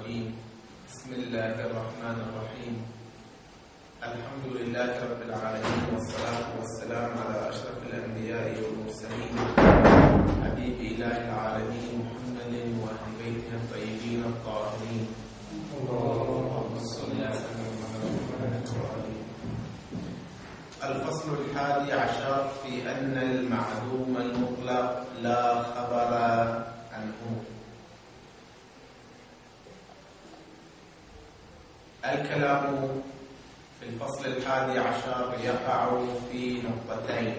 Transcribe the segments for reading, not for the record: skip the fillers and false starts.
الرجيم. بسم الله الرحمن الرحيم. الحمد لله رب العالمين، والصلاة والسلام على أشرف الأنبياء والمرسلين، حبيب إله العالمين محمد وأهل بيته الطيبين الطاهرين. اللهم صل وسلم على محمد وآله. الفصل 11 في أن المعدوم المطلق لا خبر عنه. الكلام في الفصل 11 يقع في نقطتين.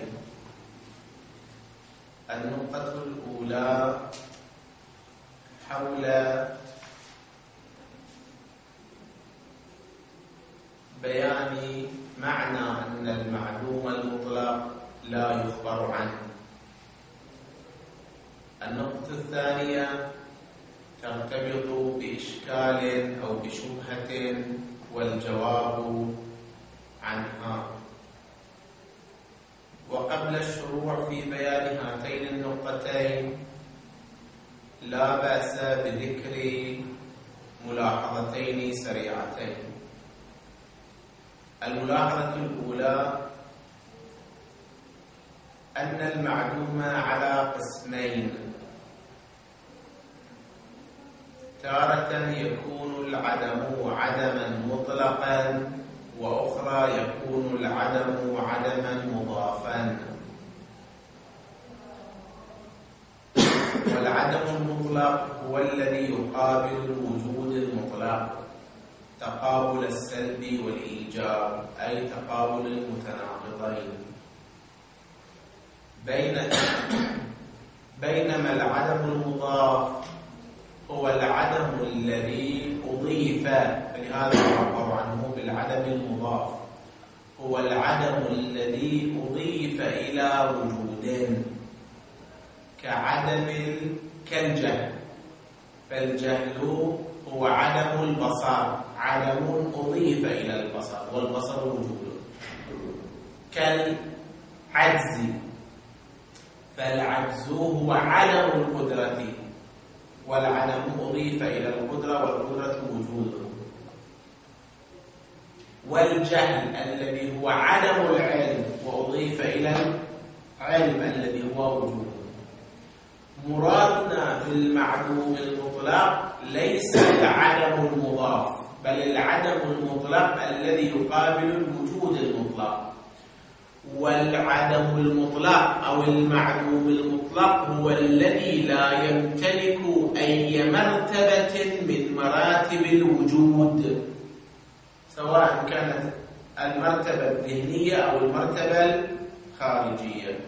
النقطة الأولى حول بيان معنى أن المعلوم المطلق لا يخبر عنه. النقطة الثانية ترتبط بإشكال أو بشبهة والجواب عنها. وقبل الشروع في بيان هاتين النقطتين لا بأس بذكر ملاحظتين سريعتين. الملاحظة الأولى أن المعلوم على قسمين: تارة يكون العدم عدما مطلقا، وأخرى يكون العدم عدما مضافا. والعدم المطلق هو الذي يقابل الوجود المطلق، تقابل السلب والإيجاب، أي تقابل المتناقضين. بينما العدم المضاف هو العدم الذي أضيف، فلهذا يعبر عنه بالعدم المضاف، هو العدم الذي أضيف إلى وجود، كالجهل. فالجهل هو عدم البصر، عدم أضيف إلى البصر، والبصر وجود. كالعجز، فالعجز هو عدم القدرة، والعدم أضيف إلى القدرة، والقدرة وجود. والجهل الذي هو عدم العلم وأضيف إلى العلم الذي هو وجود. مرادنا في المعلوم المطلق ليس العدم المضاف، بل العدم المطلق الذي يقابل الوجود المطلق. والعدم المطلق أو المعلوم المطلق هو الذي لا يمتلك أي مرتبة من مراتب الوجود، سواء كانت المرتبة الذهنية أو المرتبة الخارجية.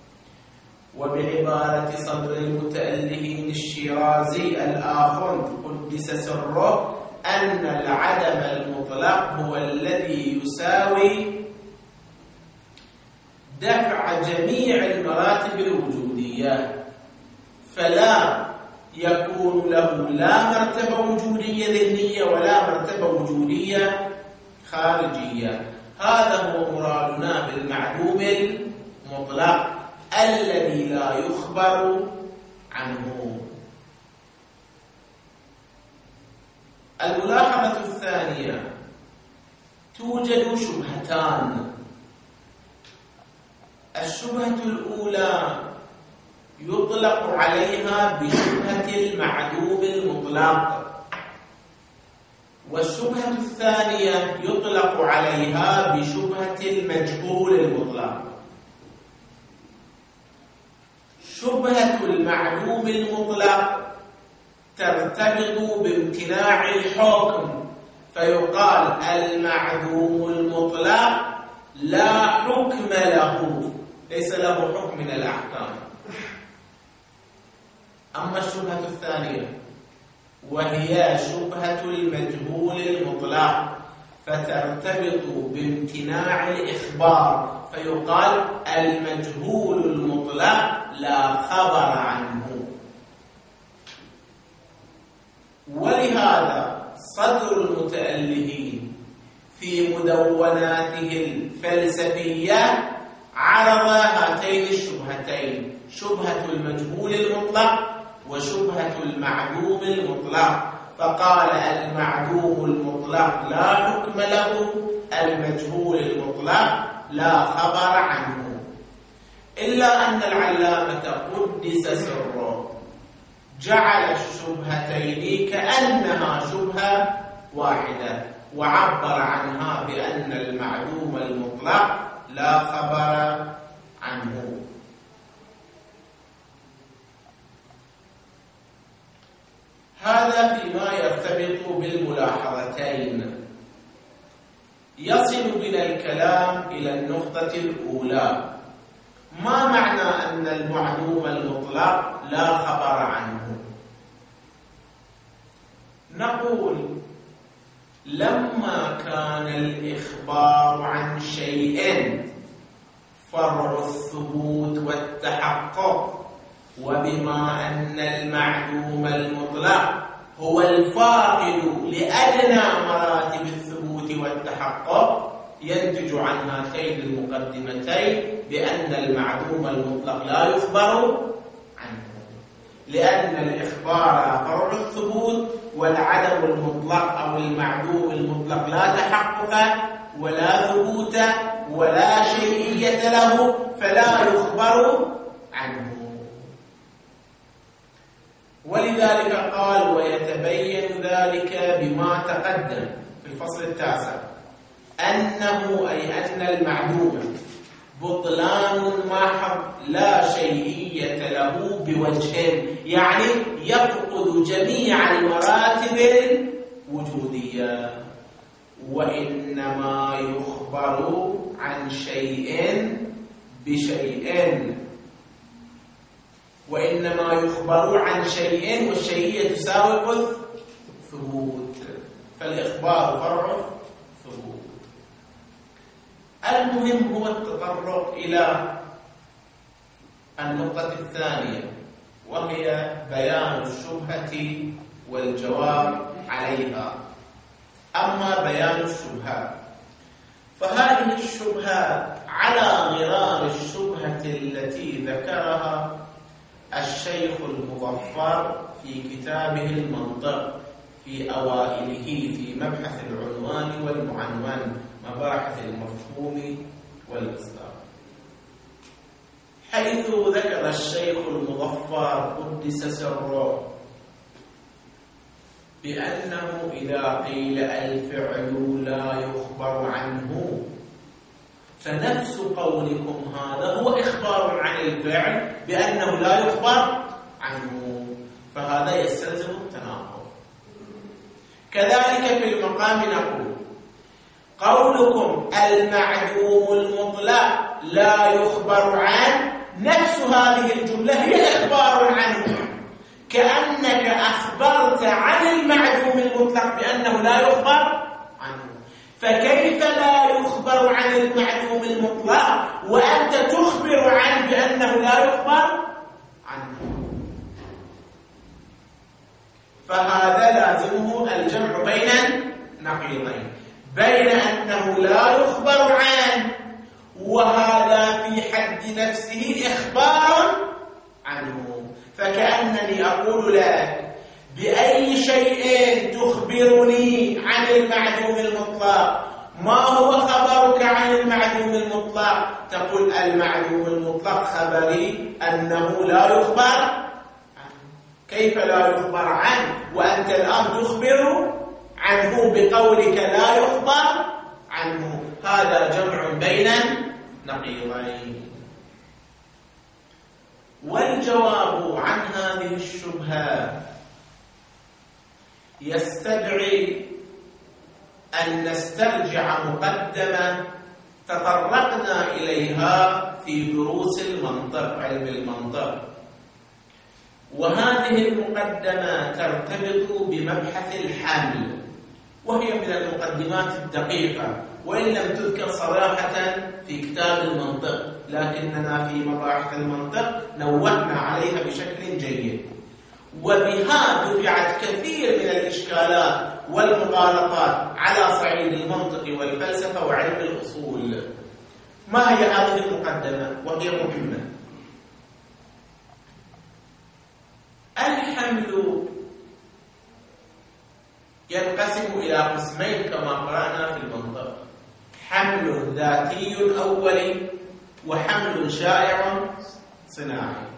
وبعبارة صدر المتألهين الشيرازي الآخر قدس سره، أن العدم المطلق هو الذي يساوي دفع جميع المراتب الوجودية، فلا يكون له لا مرتبة وجودية ذهنية ولا مرتبة وجودية خارجية. هذا هو مرادنا بالمعلوم المطلق الذي لا يخبر عنه. الملاحظة الثانية: توجد شبهتان. الشبهة الأولى يطلق عليها بشبهة المعلوم المطلق، والشبهة الثانية يطلق عليها بشبهة المجهول المطلق. شبهة المعلوم المطلق ترتبط بامتناع الحكم، فيقال المعدوم المطلق لا حكم له، ليس له حكم من الأحكام. أما الشبهة الثانية وهي شبهة المجهول المطلق فترتبط بامتناع الإخبار، فيقال المجهول المطلق لا خبر عنه. ولهذا صدر المتألهين في مدوناته الفلسفية عرض هاتين الشبهتين: شبهة المجهول المطلق وشبهة المعلوم المطلق. فقال المعدوم المطلق لا حكم له، المجهول المطلق لا خبر عنه. إلا أن العلامة قدس سره جعل الشبهتين كأنها شبهة واحدة، وعبر عنها بأن المعدوم المطلق لا خبر عنه. هذا فيما يرتبط بالملاحظتين. يصل بنا الكلام إلى النقطة الأولى: ما معنى أن المعدوم المطلق لا خبر عنه؟ نقول لما كان الإخبار عن شيء فرع الثبوت والتحقق، وبما أن المعدوم المطلق هو الفاقد لأدنى مراتب الثبوت والتحقق، ينتج عن هاتين المقدمتين بأن المعدوم المطلق لا يخبر عنه، لأن الإخبار فرع الثبوت، والعدم المطلق أو المعدوم المطلق لا تحقق ولا ثبوت ولا شيئية له، فلا يخبر عنه. ولذلك قال: ويتبين ذلك بما تقدم في الفصل التاسع أنه أي أن المعدوم بطلان محض لا شيئية له بوجه، يعني يفقد جميع المراتب الوجودية، وإنما يخبر عن شيء بشيء، وإنما يخبر عن شيء والشيئية تساوي الثبوت، فالإخبار فرع ثبوت. المهم هو التطرق إلى النقطة الثانية، وهي بيان الشبهة والجواب عليها. أما بيان الشبهة فهذه الشبهة على غرار الشبهة التي ذكرها الشيخ المظفر في كتابه المنطق في أوائله في مبحث العنوان والمعنون، مباحث المفهوم والإصدار، حيث ذكر الشيخ المظفر قدس سره بأنه إذا قيل الفعل لا يخبر عنه فنفس قولكم هذا هو إخبار عن الفعل بأنه لا يخبر عنه، فهذا يستلزم التناقض. كذلك في المقام نقول: قولكم المعدوم المطلق لا يخبر عنه، نفس هذه الجملة هي إخبار عنه، كأنك أخبرت عن المعدوم المطلق بأنه لا يخبر عنه، فكيف لا يخبر عن المعدوم المطلق وأنت تخبر عنه بأنه لا يخبر عنه؟ فهذا لازمه الجمع بين نقيضين، بين أنه لا يخبر عنه وهذا في حد نفسه إخبار عنه. فكأنني أقول لك: بأي شيء تخبرني عن المعدوم المطلق؟ ما هو خبرك عن المعدوم المطلق؟ تقول: المعدوم المطلق خبري أنه لا يخبر عنه. كيف لا يخبر عنه وأنت الآن تخبر عنه بقولك لا يخبر عنه؟ هذا جمع بين نقيضين. والجواب عن هذه الشبهة يستدعي أن نسترجع مقدمة تطرقنا إليها في دروس المنطق، علم المنطق، وهذه المقدمة ترتبط بمبحث الحمل، وهي من المقدمات الدقيقة، وإن لم تذكر صراحة في كتاب المنطق، لكننا في مباحث المنطق نوهنا عليها بشكل جيد، وبها دفعت كثير من الإشكالات والمغالطات على صعيد المنطق والفلسفة وعلم الأصول. ما هي هذه المقدمة وهي مهمة؟ الحمل ينقسم إلى قسمين كما قرأنا في المنطق: حمل ذاتي أولي وحمل شائع صناعي.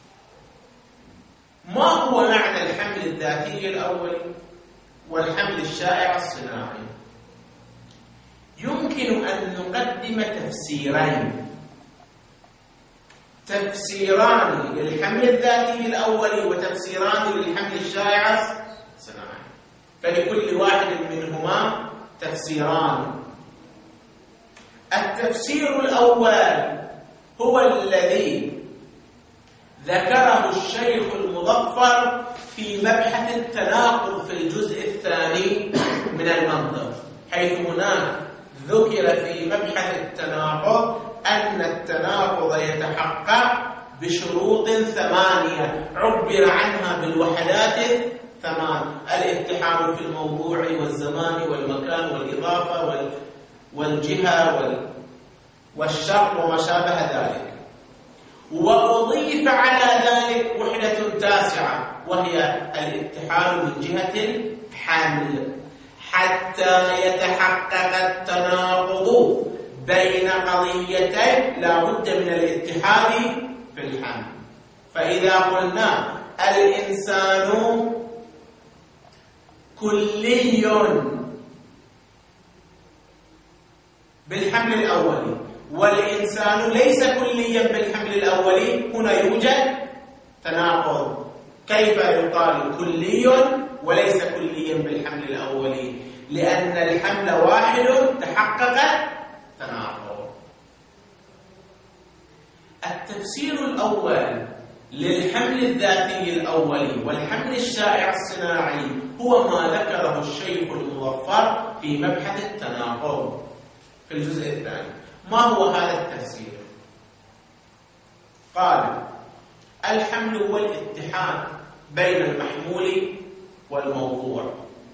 ما هو معنى الحمل الذاتي الأولي والحمل الشائع الصناعي؟ يمكن أن نقدم تفسيران للحمل الذاتي الأولي وتفسيران للحمل الشائع الصناعي، فلكل واحد منهما تفسيران. التفسير الأول هو الذي ذكره الشيخ المظفر في مبحث التناقض في الجزء الثاني من المنطق، حيث هناك ذكر في مبحث التناقض أن التناقض يتحقق بشروط 8 عبر عنها بالوحدات 8: الاتحاد في الموضوع والزمان والمكان والإضافة والجهة والشرط وما شابه ذلك. وأضيف على ذلك وحدة 9 وهي الاتحاد من جهة الحمل، حتى يتحقق التناقض بين قضيتين لا بد من الاتحاد في الحمل. فإذا قلنا الإنسان كلي بالحمل الأولي والإنسان ليس كليا بالحمل الأولي، هنا يوجد تناقض. كيف يقال كلي وليس كليا بالحمل الأولي؟ لأن الحمل واحد تحقق تناقض. التفسير الأول للحمل الذاتي الأولي والحمل الشائع الصناعي هو ما ذكره الشيخ المظفر في مبحث التناقض في الجزء الثاني. ما هو هذا التفسير؟ قال: الحمل هو الاتحاد بين المحمول والموضوع،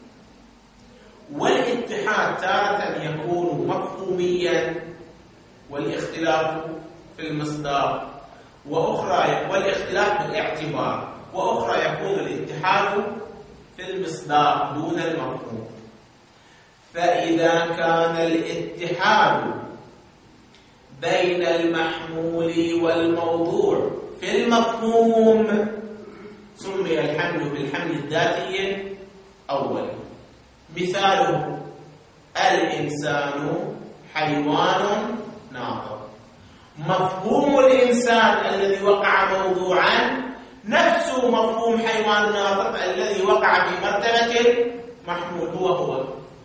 والاتحاد تارة يكون مفهوميا والاختلاف في المصداق، وأخرى والاختلاف بالاعتبار، وأخرى يكون الاتحاد في المصداق دون المفهوم. فإذا كان الاتحاد بين المحمول والموضوع في المفهوم سمي الحمل بالحمل الذاتي الأولي. مثاله: الإنسان حيوان ناطق. مفهوم الإنسان الذي وقع موضوعا نفس مفهوم حيوان ناطق الذي وقع في مرتبة المحمول هو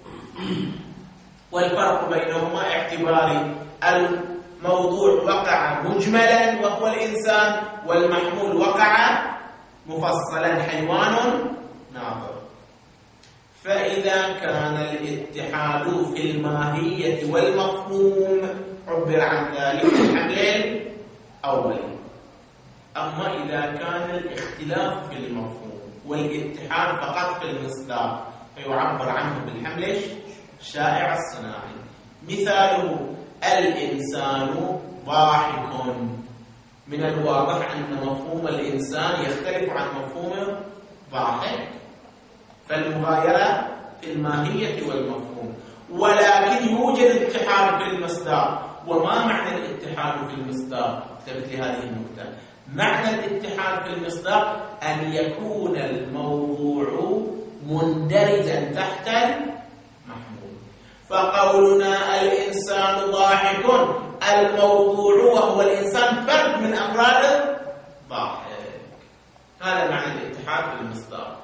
والفرق بينهما اعتباري. الموضوع وقع مجملا وهو الإنسان، والمحمول وقع مفصلا حيوان ناطق. فإذا كان الاتحاد في الماهية والمفهوم عبر عن ذلك بالحمل الأولي. أما إذا كان الاختلاف في المفهوم والاتحاد فقط في المصداق فيعبر عنه بالحمل الشائع الصناعي. مثاله: الإنسان ضاحك. من الواضح أن مفهوم الإنسان يختلف عن مفهوم ضاحك، فالمغايرة في الماهية والمفهوم، ولكن يوجد اتحاد في المصداق. وما معنى الاتحاد في المصداق؟ انتبه لهذه النقطة. معنى الاتحاد في المصداق أن يكون الموضوع مندرجا تحت المحمول. فقولنا الإنسان ضاحك، الموضوع وهو الإنسان فرد من أفراد ضاحك. هذا معنى الاتحاد في المصداق.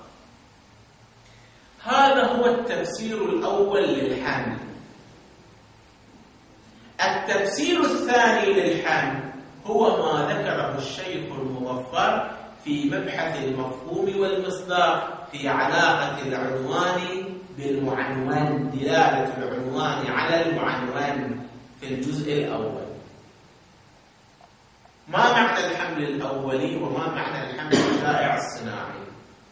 هذا هو التفسير الأول للحمل. التفسير الثاني للحمل هو ما ذكره الشيخ المظفر في مبحث المفهوم والمصداق في علاقة العنوان بالمعنون، دلالة العنوان على المعنون في الجزء الأول. ما معنى الحمل الأولي وما معنى الحمل الشائع الصناعي؟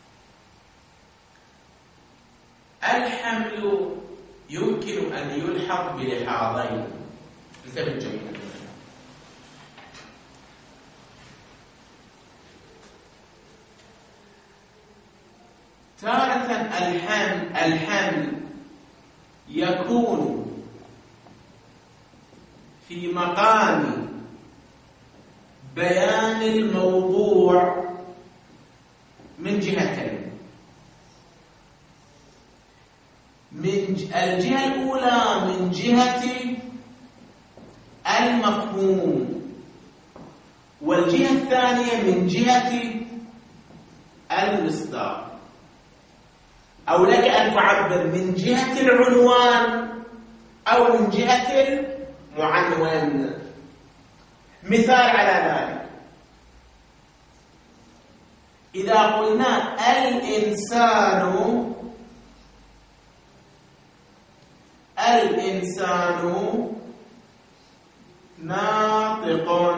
الحمل يمكن أن يلحق بلحاظين. انتبه جيدا. تارة الحمل يكون في مقام بيان الموضوع من جهتين. من الجهة الأولى من جهة المفهوم، والجهة الثانية من جهة المصداق، أو لك أن تعبر من جهة العنوان أو من جهة المعنون. مثال على ذلك: إذا قلنا الإنسان ناطق،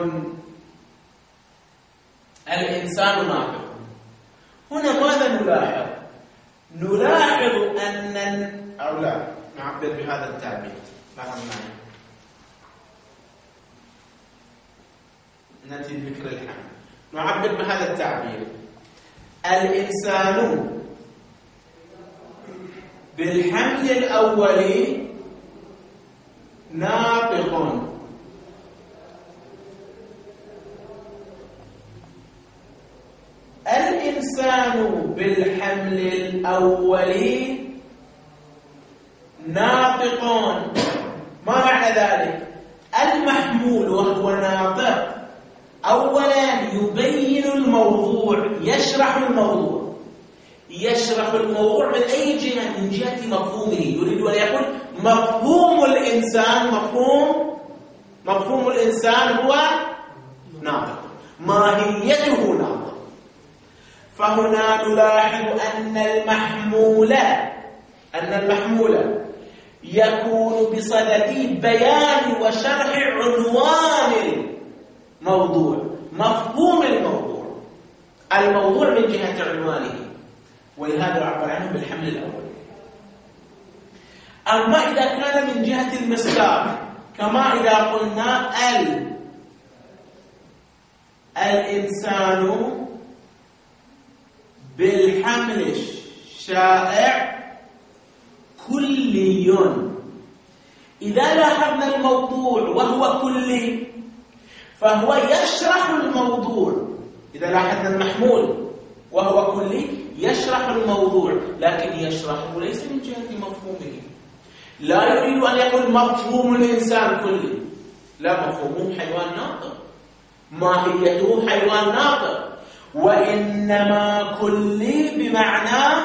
الإنسان ناطق، هنا ماذا نلاحظ؟ نلاحظ أن أو لا نعبر بهذا التعبير، لاحظ معي، نأتي بذكر الحمل، نعبر بهذا التعبير: الإنسان بالحمل الأولي ناطق، الإنسان بالحمل الأولي ناطق. ما معنى ذلك؟ المحمول وهو ناطق أولا يبين الموضوع، يشرح الموضوع من أي جهة؟ من جهة مفهومه. يريد أن يقول مفهوم الإنسان هو ناطق، ماهيته ناطق. فهنا نلاحظ أن المحمول يكون بصدد بيان وشرح عنوان الموضوع، مفهوم الموضوع من جهة عنوانه، ولهذا يعبر عنه بالحمل الأول. أما إذا كان من جهة المصداق، كما إذا قلنا الإنسان بالحمل الشائع كلي، إذا لاحظنا الموضوع وهو كلي فهو يشرح الموضوع. إذا لاحظنا المحمول وهو كلي يشرح الموضوع، لكن يشرحه ليس من جهة مفهومه. لا يريد أن يقول مفهوم الإنسان كلي، لا، مفهومه حيوان ناطق، ماهيته حيوان ناطق، وإنما كلي بمعنى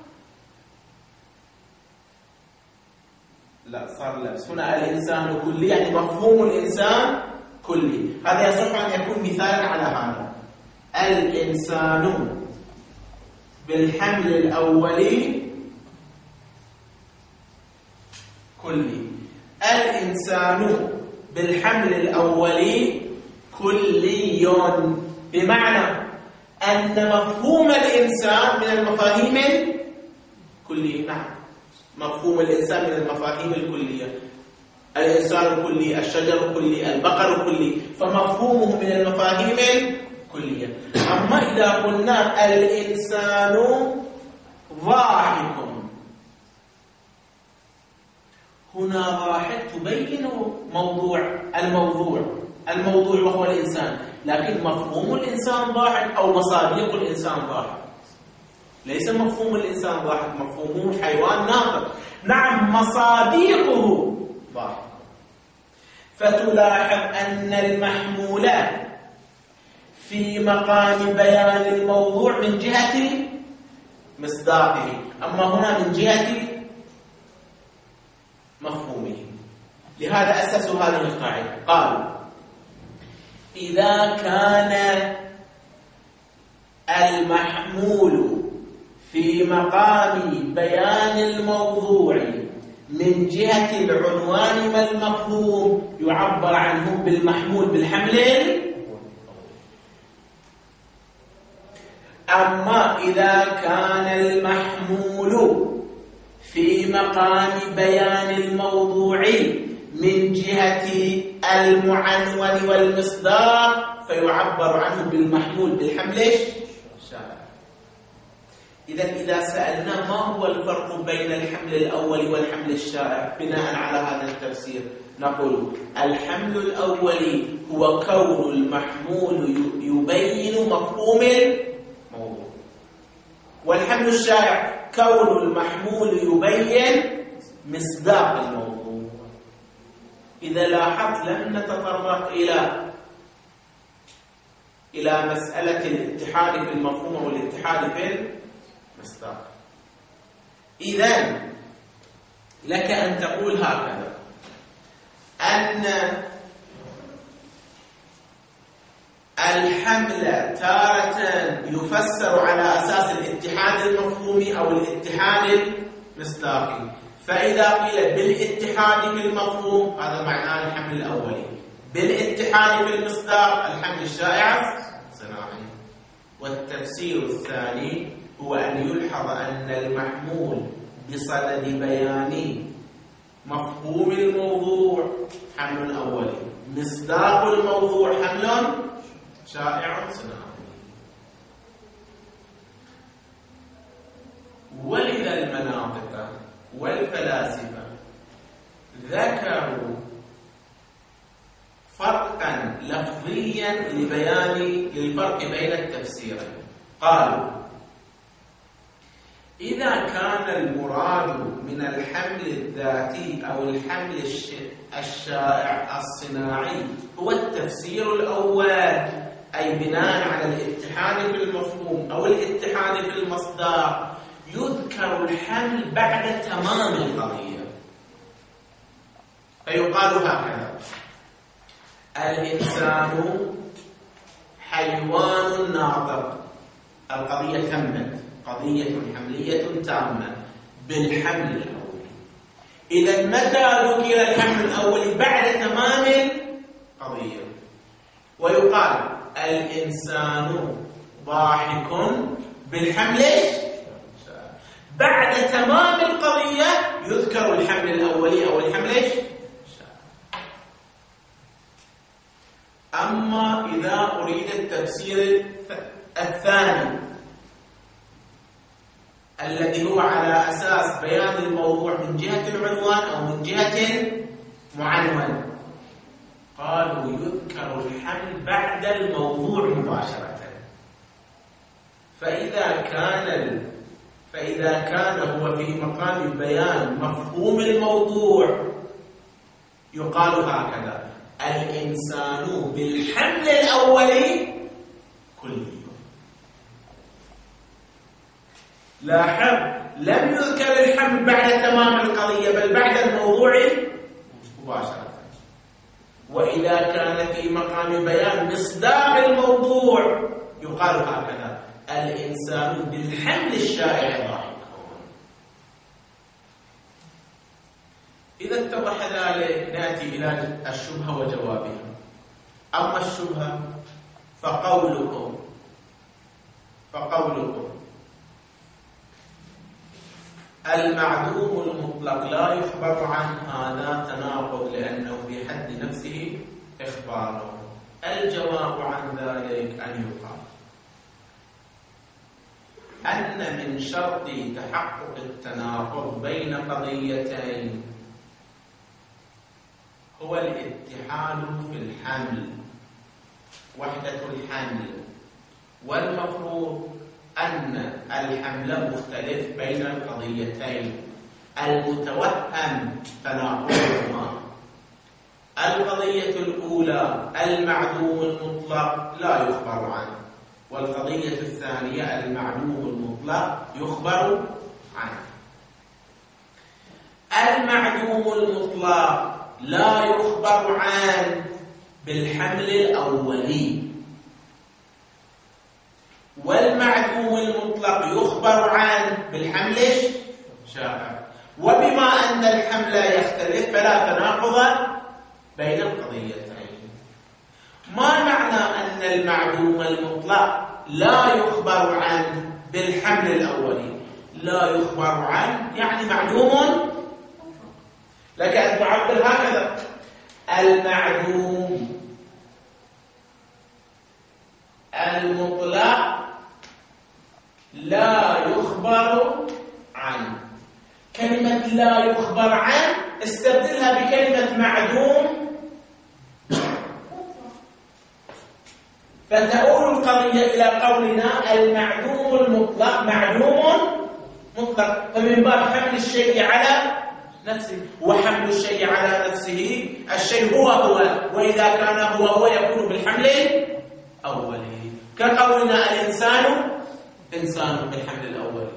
هنا الإنسان كلي، يعني مفهوم الإنسان كلي. هذا يصح أن يكون مثالا على هذا: الإنسان بالحمل الأولي كلي، الإنسان بالحمل الأولي كلي، بمعنى أن مفهوم الإنسان من المفاهيم الكلية. نعم، مفهوم الإنسان من المفاهيم الكلية، الإنسان كلي، الشجر كلي، البقر كلي، فمفهومه من المفاهيم الكلية. أما إذا قلنا الإنسان ضاحك، هنا ضاحك تبين الموضوع وهو الإنسان، لكن مفهوم الإنسان ضاحك أو مصادق الإنسان ضاحك، ليس مفهوم الإنسان ضاحك، مفهومه حيوان ناطق. نعم، مصادقه ضاحك. فتلاحظ أن المحمول في مقام بيان الموضوع من جهة مصداقه، أما هنا من جهة مفهومه. لهذا أسسوا هذه القاعدة، قالوا: إذا كان المحمول في مقام بيان الموضوع من جهة العنوان والمفهوم يعبر عنه بالمحمول بالحمل. أما إذا كان المحمول في مقام بيان الموضوع من جهة المعنون والمصداق فيعبر عنه بالمحمول بالحمل الشائع. إذا سألنا ما هو الفرق بين الحمل الأولي والحمل الشائع بناء على هذا التفسير، نقول الحمل الأولي هو كون المحمول يبين مفهوم الموضوع، والحمل الشائع كون المحمول يبين مصداق الموضوع. إذا لاحظت لم نتطرق إلى مسألة الاتحاد في المفهوم والاتحاد في المصداق. إذن لك أن تقول هكذا أن الحمل تارة يفسر على أساس الاتحاد المفهومي أو الاتحاد المصداقي، فإذا قيل بالاتحاد في المفهوم هذا معناه الحمل الأولي، بالاتحاد في المصداق الحمل الشائع صناعي. والتفسير الثاني هو أن يلحظ أن المحمول بصدد بيان مفهوم الموضوع حمل أولي، مصداق الموضوع حمل شائع صناعي. ولذا المناطق والفلاسفة ذكروا فرقا لفظيا للفرق بين التفسيرين. قالوا إذا كان المراد من الحمل الذاتي أو الحمل الشائع الصناعي هو التفسير الأول، أي بناء على الاتحاد في المفهوم أو الاتحاد في المصداق، يذكر الحمل بعد تمام القضية، فيقال هكذا: الإنسان حيوان ناطق. القضية تمت، قضية حملية تامة بالحمل الأولي. إذا متى ذكر الحمل الأولي؟ بعد تمام القضية. ويقال الإنسان ضاحك بالحمل بعد تمام القضية يذكر الحمل الأولي أو الحمل. أما إذا أريد التفسير الثاني الذي هو على أساس بيان الموضوع من جهة العنوان أو من جهة معنون، قالوا يذكر الحمل بعد الموضوع مباشرة. فإذا كان هو في مقام بيان مفهوم الموضوع يقال هكذا: الإنسان بالحمل الأولي كلي. لاحظ لم يذكر الحمل بعد تمام القضية بل بعد الموضوع مباشرة. وإذا كان في مقام بيان مصداق الموضوع يقال هكذا: الإنسان بالحمل الشائع ضاحك. إذا اتضح ذلك نأتي إلى الشبهة وجوابها. أما الشبهة فقولكم المعدوم المطلق لا يخبر عنه، هذا تناقض لأنه في حد نفسه إخباره. الجواب عن ذلك أن يقال أن من شرط تحقق التناقض بين قضيتين هو الاتحاد في الحمل، وحدة الحمل. والمفروض أن الحمل مختلف بين القضيتين المتوهم تناقضهما. القضية الأولى المعدوم المطلق لا يخبر عنه، والقضية الثانية المعدوم المطلق يخبر عنه. المعدوم المطلق لا يخبر عنه بالحمل الأولي، والمعدوم المطلق يخبر عنه بالحمل الشائع. وبما أن الحمل يختلف فلا تناقض بين القضيتين. ما معنى أن المعدوم المطلق لا يخبر عنه بالحمل الأولي؟ لا يخبر عنه يعني معدوم. لك أن تعبر هكذا: المعدوم المطلق لا يخبر يخبر عنه. كلمة لا يخبر عنه استبدلها بكلمة معدوم، فتؤول القضية إلى قولنا المعدوم المطلق معدوم مطلق، فمن باب حمل الشيء على نفسه، وحمل الشيء على نفسه الشيء هو وإذا كان هو يكون بالحمل الأولي، كقولنا الإنسان إنسان بالحمل الأولي.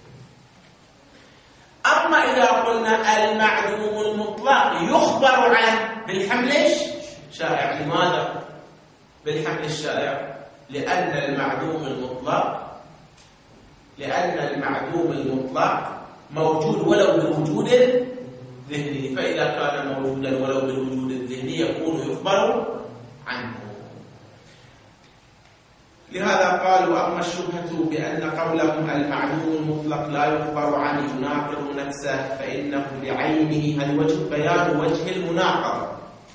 أما إذا قلنا المعدوم المطلق يخبر عنه بالحمل الشائع، لماذا؟ بالحمل الشائع لأن المعدوم المطلق موجود ولو بالوجود الذهني، فإذا كان موجودا ولو بالوجود الذهني يكون يخبر عنه. لهذا قالوا أما الشبهة بأن قولهم المعدوم المطلق لا يخبر عنه يناقض نفسه فإنه بعينه، هذا وجه بيان وجه المناقضة،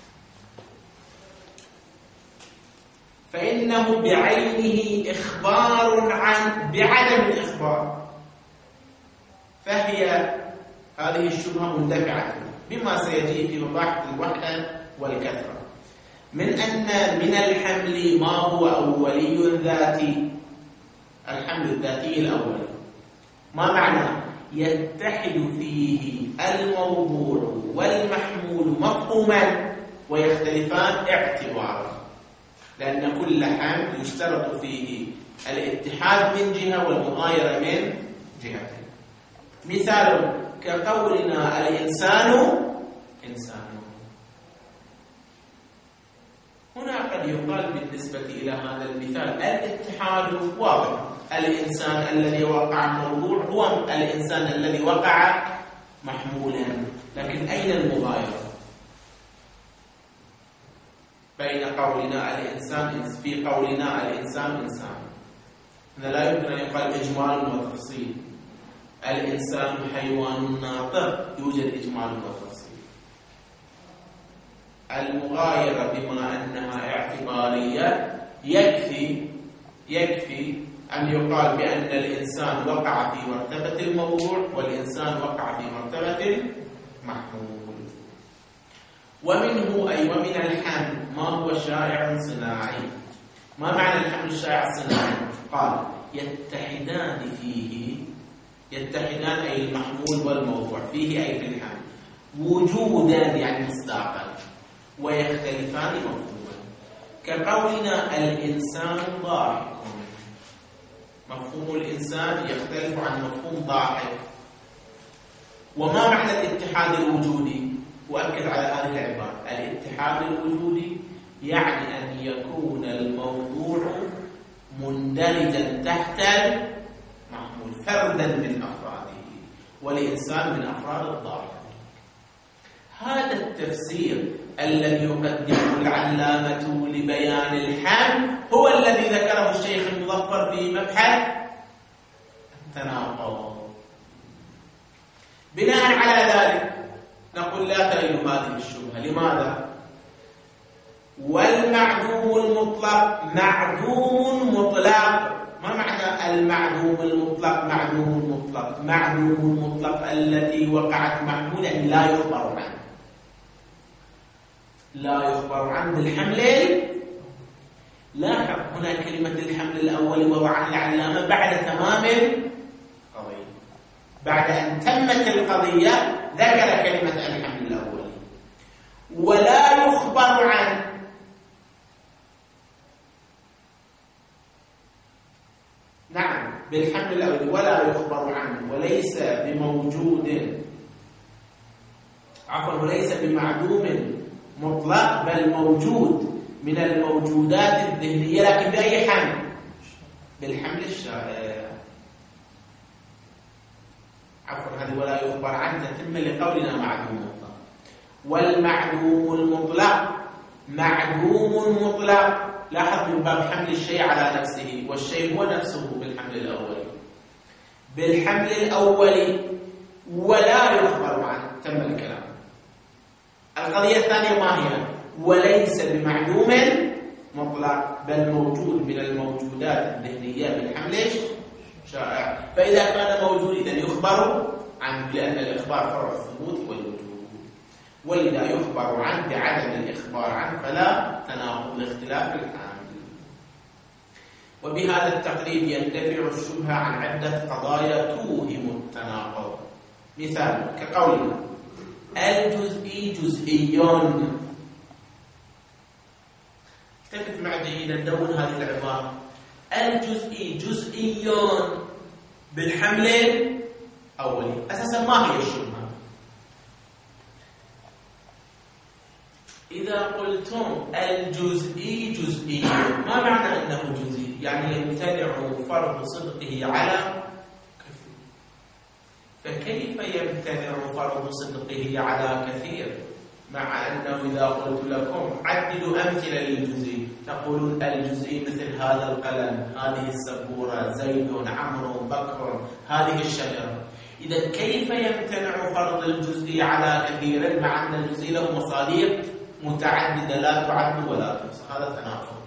فإنه بعينه إخبار عن بعدم الإخبار، فهي هذه الشبهة مندفعة بما سيجي في مباحث الوحدة والكثرة، من أن من الحمل ما هو أولي ذاتي، الحمل الذاتي الأولي، ما معنى؟ يتحد فيه الموضوع والمحمول مفهوما ويختلفان اعتبارا، لأن كل حمل يشترط فيه الاتحاد من جهة والمغايرة من جهة. مثال كقولنا الإنسان إنسان، هنا قد يقال بالنسبة إلى هذا المثال الاتحاد واضح، الإنسان الذي وقع موضوع هو الإنسان الذي وقع محمولا، لكن أين المغايرة بين قولنا الإنسان في قولنا الإنسان إنسان؟ هذا لا يمكن أن يقال إجمال وتفصيل، الإنسان حيوان ناطق يوجد إجمال وتفصيل. المغايرة بما أنها اعتبارية يكفي أن يقال بأن الإنسان وقع في مرتبة الموضوع والإنسان وقع في مرتبة المحمول. ومنه أي ومن الحمل ما هو شائع صناعي. ما معنى الحمل الشائع الصناعي؟ قال يتحدان فيه، يتحدان أي المحمول والموضوع، فيه أي في الحمل، وجودا يعني مصداقا، ويختلفان مفهوما، كقولنا الإنسان ضاحك، مفهوم الإنسان يختلف عن مفهوم ضاحك. وما معنى الاتحاد الوجودي؟ وأكد على هذه العبارة، الاتحاد الوجودي يعني أن يكون الموضوع مندرجا تحت المحمول فردا من أفراده، والإنسان من أفراد الضاحك. هذا التفسير الذي يقدمه العلامة لبيان الحمل هو الذي ذكره الشيخ المظفر في مبحث التناقض. بناء على ذلك نقول لا ترد هذه الشبهة. لماذا؟ والمعدوم المطلق معدوم مطلق. ما معنى المعدوم المطلق؟ معدوم المطلق التي وقعت محمول يعني لا يخبر عنه، لا يخبر عنه بالحمل. لاحظ هنا كلمة الحمل الأول وضعها العلامة بعد تمام القضية، بعد أن تمت القضية ذكر كلمة الحمل الأول. ولا يخبر عنه، نعم بالحمل الأول ولا يخبر عنه، وليس بموجود، عفوا وليس بمعدوم مطلق، بل موجود من الموجودات الذهنية، لكن بأي حمل؟ بالحمل الشائع. عفوا هذه ولا يخبر عنه تتم لقولنا معدوم مطلق. والمعدوم المطلق معدوم مطلق، لاحظ من باب حمل الشيء على نفسه، والشيء هو نفسه بالحمل الأولي. بالحمل الأولي ولا يخبر عنه، تم الكلام. القضية الثانية ما هي؟ وليس بمعدوم مطلق، بل موجود من الموجودات الذهنية بالحمل شائع. فإذا كان موجود إذا يخبر عنه، لأن الإخبار فرع الثبوت والوجود، ولذا يخبر عنه بعدم الإخبار عنه، فلا تناقض لاختلاف الحامل. وبهذا التقريب يندفع الشبهة عن عدة قضايا توهم التناقض. مثال كقولنا الجزئي جزئيون. التفت معي جيدا، ندون هذه العبارة. الجزئي جزئيون بالحمل الأولي. أساسا ما هي الشبهة؟ إذا قلتم الجزئي جزئيون، ما معنى أنه جزئي؟ يعني يمتنع فرض صدقه على كثير. فكيف يمتنع فرض صدقه على كثير؟ مع أنه إذا قلت لكم عددوا أمثلة للجزئي، تقولون الجزئي مثل هذا القلم، هذه السبورة، زيد، عمرو، بكر، هذه الشجرة. إذا كيف يمتنع فرض الجزئي على كثير مع أن الجزئي له مصادر متعددة لا تعد ولا تحصى؟ هذا تناقض.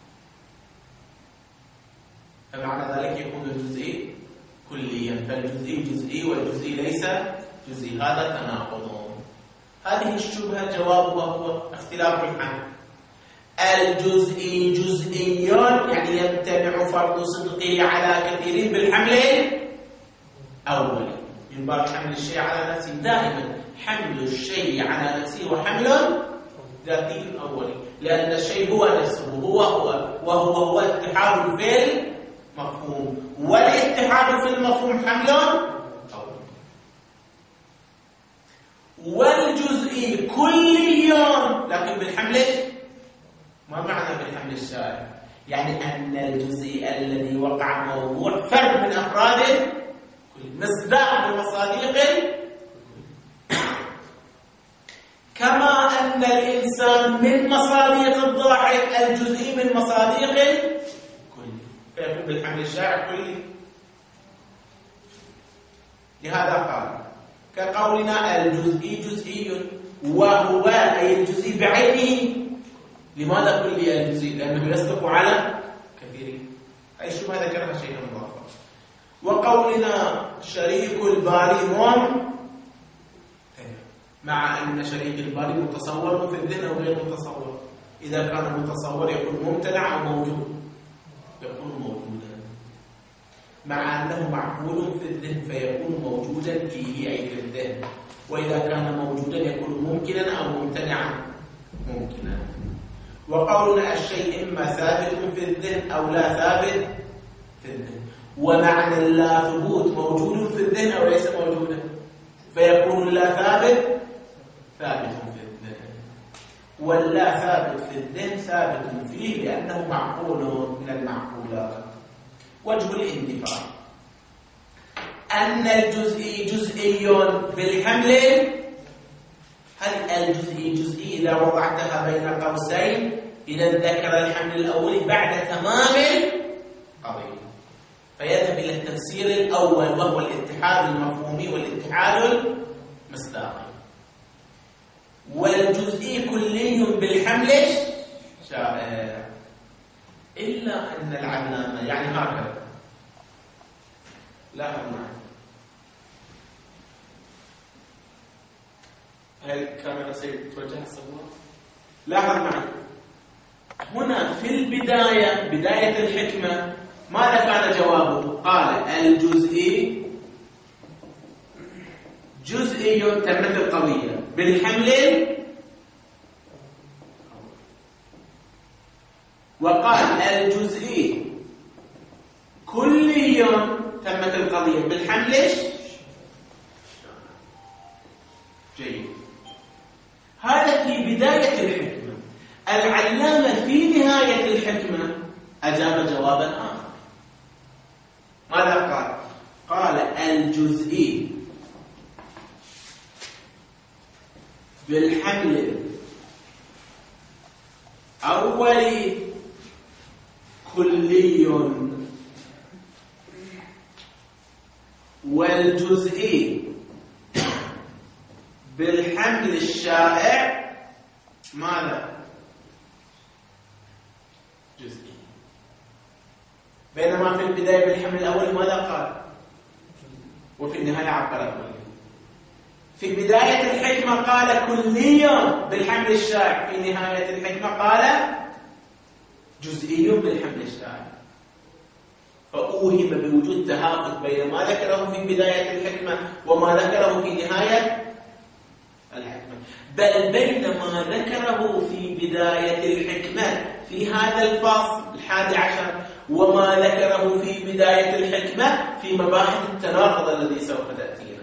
فمعنى ذلك يكون الجزئي كليا، فالجزئي جزئي والجزئي ليس جزئي، هذا تناقض. هذه الشبهة جوابها هو اختلاف الحمل. الجزئي جزئيون يعني يمتنع فرض صدقه على كثير بالحمل الأولي. من باب حمل الشيء على نفسه، دائما حمل الشيء على نفسه هو حمل ذاتي أولي، لأن الشيء هو نفسه، وهو اتحاد في المفهوم، والاتحاد في المفهوم حمل أولي. والجزئي كليون لكن بالحمل، ما معنى بالحمل الشائع؟ يعني أن الجزئي الذي وقع موضوع فرد من أفراده مصداق بمصادق، كما أن الإنسان من مصادق الضاحك، الجزئي من مصادق كل، فيكون بالحمل الشائع كلي. لهذا قال كقولنا الجزئي جزئي، وهو أي الجزئي بعينه. لماذا كلي الجزئي؟ لأنه يصدق على كثير. أي شبهة ذكرها شيئا مضافا. وقولنا شريك الباري مم، مع أن شريك الباري متصور في الذهن أو غير متصور. إذا كان متصور يكون ممتنع أو موجود، يكون موجودا، مع أنه معقول في الذهن فيكون موجودا فيه أي في الذهن. وإذا كان موجودا يكون ممكنا أو ممتنعا ممكنا. وقولنا الشيء إما ثابت في الذهن أو لا ثابت في الذهن، ومعنى اللا ثبوت موجود في الذهن أو ليس موجودا، فيكون اللا ثابت ثابت في الذهن، واللا ثابت في الذهن ثابت فيه لأنه معقول من المعقولات. وجه الاندفاع أن الجزئي جزئي بالحمل. هل الجزئي جزئي إذا وضعتها بين قوسين إذا ذكر الحمل الأول بعد تمام القضية، فيذهب إلى التفسير الأول وهو الاتحاد المفهومي والاتحاد المصداقي. والجزئي كلي بالحمل شائع، إلا أن العلامة يعني هكذا. لا معي، هل الكاميرا سيتوجه الصور؟ لاحظ معي هنا في البداية، بداية الحكمة، ماذا كان جوابه؟ قال الجزئي جزئي تمت القضية بالحمل، وقال الجزئي كلي تمت القضية بالحمل. جيد، هذا في بداية الحكمة. العلامة في نهاية الحكمة أجاب جوابا آخر. ماذا قال؟ قال الجزئي بالحمل أولي كلي، والجزئي بالحمل الشائع ماذا؟ جزئي. بينما في البداية بالحمل الأول ماذا قال؟ وفي النهاية عبر كلي. في بداية الحكمة قال كليا بالحمل الشائع، في نهاية الحكمة قال جزئي بالحمل الشائع. فأوهم بوجود تهافت بين ما ذكره في بداية الحكمة وما ذكره في نهاية الحكمة، بل بين ما ذكره في بداية الحكمة في هذا الفصل 11 وما ذكره في بداية الحكمة في مباحث التناقض الذي سوف تأتينا.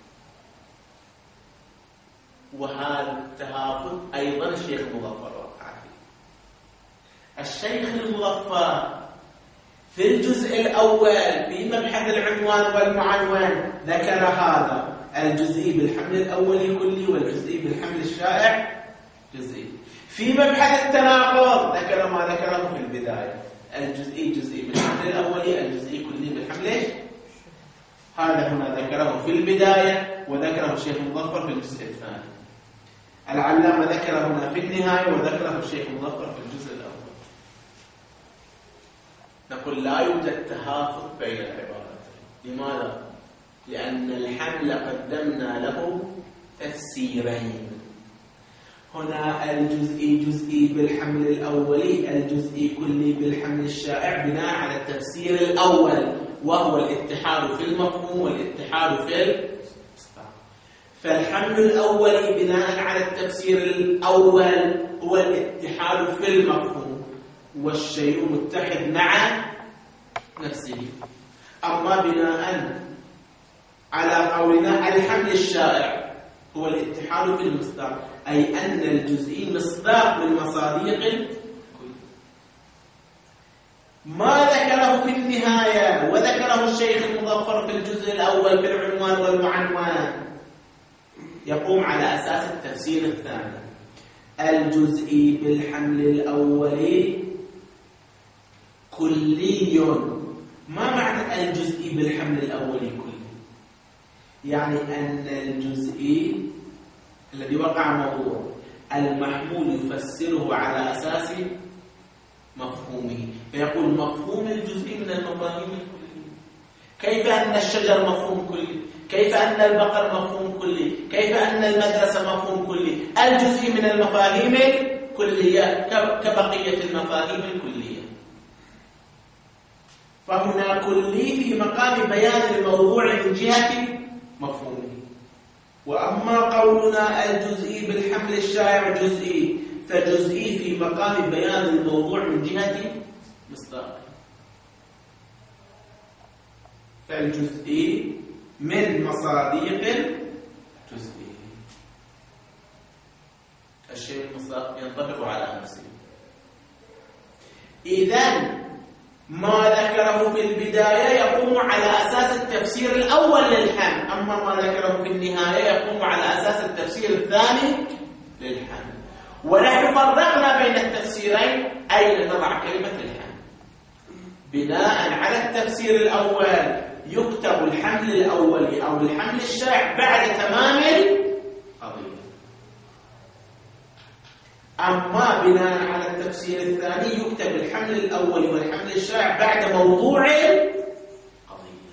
وهذا التهافت أيضا الشيخ المظفر وقع فيه. الشيخ المظفر في الجزء الأول في مبحث العنوان والمعنون ذكر هذا الجزئي بالحمل الأولي كلي والجزئي بالحمل الشائع جزئي. في مبحث التناقض ذكر ما ذكره في البداية، الجزئي جزئي بالحمل الأولي، الجزئي كلي بالحمل. هذا هنا ذكره في البداية وذكره الشيخ المظفر في الجزء الثاني. العلامة ذكره هنا في النهاية وذكره الشيخ المظفر في الجزء الأول. نقول لا يوجد تهافت بين العبارتين. لماذا؟ لأن الحمل قدمنا له تفسيرين. هنا الجزئي جزئي بالحمل الأولي، الجزئي كلي بالحمل الشائع بناء على التفسير الأول وهو الاتحاد في المفهوم والاتحاد في المصدر. فالحمل الأولي بناء على التفسير الأول هو الاتحاد في المفهوم والشيء متحد مع نفسه. أما بناء على قولنا الحمل الشائع هو الاتحاد في المصداق، أي أن الجزئي مصداق من مصادق الكل. ما ذكره في النهاية وذكره الشيخ المظفر في الجزء الأول في العنوان والمعنون يقوم على أساس التفسير الثاني. الجزئي بالحمل الأولي كلي. ما معنى الجزئي بالحمل الأولي كلي؟ يعني أن الجزئي الذي وقع موضوع المحمول يفسره على أساس مفهومه، فيقول مفهوم الجزئي من المفاهيم الكلية. كيف أن الشجر مفهوم كلي؟ كيف أن البقر مفهوم كلي؟ كيف أن المدرسة مفهوم كلي؟ الجزئي من المفاهيم الكلية كبقية المفاهيم الكلية. فهنا كلي في مقام بيان الموضوع من جهة مفهومه. وأما قولنا الجزئي بالحمل الشائع جزئي، فجزئي في مقام بيان الموضوع من جهة مصداقه. فالجزئي من مصادق الجزئي. الشيء المصداق ينطبق على نفسه. إذن ما ذكره في البداية يقوم على أساس التفسير الأول للحمل، أما ما ذكره في النهاية يقوم على أساس التفسير الثاني للحمل. ونحن فرقنا بين التفسيرين أين نضع كلمة الحمل. بناء على التفسير الأول يكتب الحمل الأولي أو الحمل الشائع بعد تمام القضية. أما بناء على التفسير الثاني يكتب الحمل الأولي والحمل الشائع بعد موضوع القضية.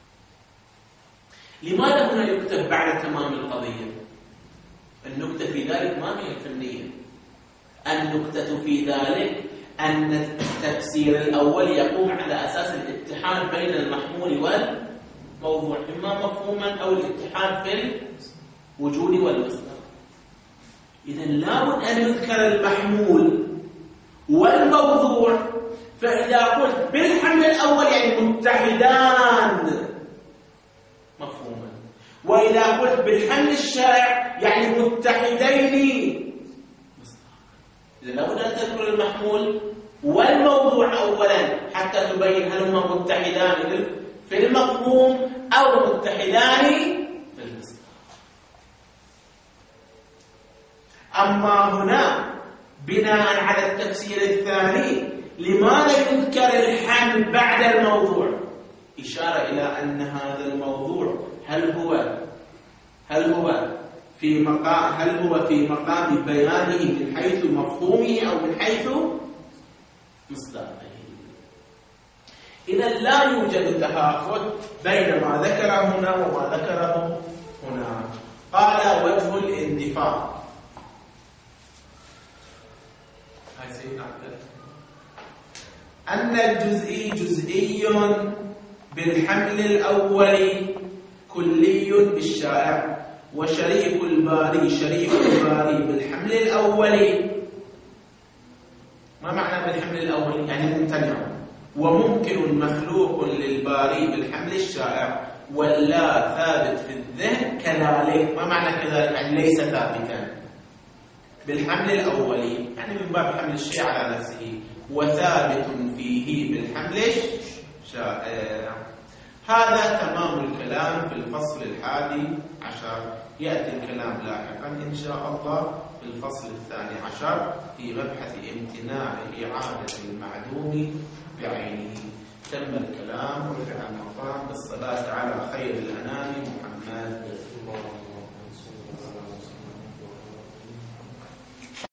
لماذا هنا يكتب بعد تمام القضية؟ النكتة في ذلك ما هي الفنية. النكتة في ذلك أن التفسير الأول يقوم على أساس الاتحاد بين المحمول والموضوع، إما مفهوما أو الاتحاد في الوجود والمصدر. إذن لابد أن يذكر المحمول والموضوع. فإذا قلت بالحمل الأول يعني متحدان مفهوما، وإذا قلت بالحمل الشائع يعني متحدين مصداقا. إذا لابد أن تذكر المحمول والموضوع أولا حتى تبين هل هما متحدان في المفهوم أو متحدان في المصداق. أما هنا بناء على التفسير الثاني لماذا يذكر الحمل بعد الموضوع؟ إشارة إلى أن هذا الموضوع هل هو في مقام بيانه من حيث مفهومه أو من حيث مصداقه. إذا لا يوجد تهافت بين ما ذكر هنا وما ذكره هنا. قال وجه الاندفاع. هاي سيدنا أن الجزئي جزئي بالحمل الأولي كلي بالشائع، وشريك الباري شريك الباري بالحمل الأولي. ما معنى بالحمل الأولي؟ يعني ممتنع. وممكن مخلوق للباري بالحمل الشائع، ولا ثابت في الذهن كذلك. ما معنى كذلك؟ يعني ليس ثابتا بالحمل الأولي، يعني من باب حمل الشيء على نفسه، وثابت فيه بالحمل الشائع. هذا تمام الكلام في الفصل 11. يأتي الكلام لاحقا إن شاء الله في الفصل 12 في مبحث امتناع إعادة المعدوم بعينه. تم الكلام ورفع المقام بالصلاة على خير الأنام محمد.